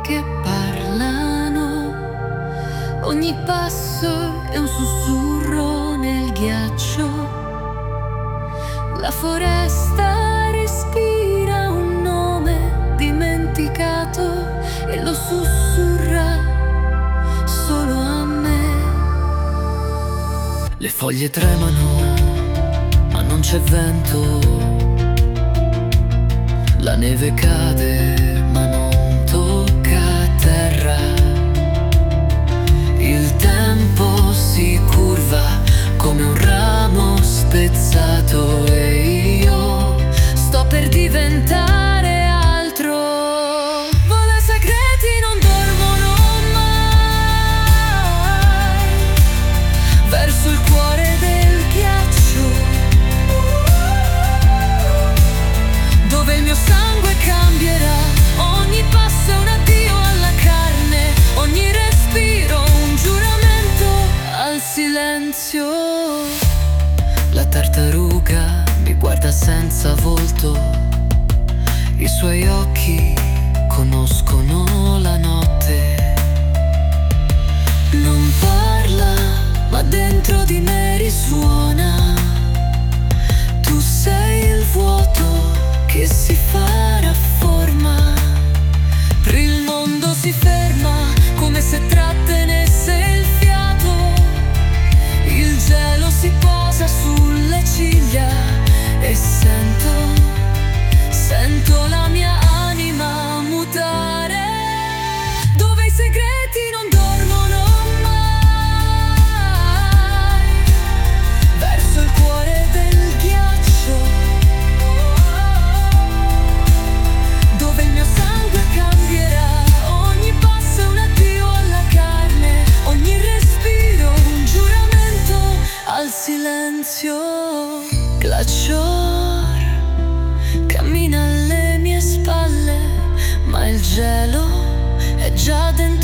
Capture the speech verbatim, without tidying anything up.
che parlano, ogni passo è un sussurro nel ghiaccio. La foresta respira un nome dimenticato e lo sussurra solo a me. Le foglie tremano, ma non c'è vento. La neve cade, ma non tocca terra. Il tempo si curva come un ramo spezzato e io sto per diventare altro. Volo ai segreti non dormono mai, verso il cuore del ghiaccio, dove il mio sangue cambierà. Ogni passo è un addio alla carne, ogni respiro un giuramento al silenzio. La tartaruga mi guarda senza volto, i suoi occhi conoscono la notte. Non parla, ma dentro di me risuona. Tu sei il vuoto che si farà forma. Per il mondo si ferma come se trattenesse il fiato. Il gelo si posa sulle ciglia e sento, sento la mia anima mutare. Dove i segreti non dormono mai, verso il cuore del ghiaccio, dove il mio sangue cambierà. Ogni passo è un addio alla carne, ogni respiro un giuramento al silenzio. Glacior cammina alle mie spalle, ma il gelo è già dentro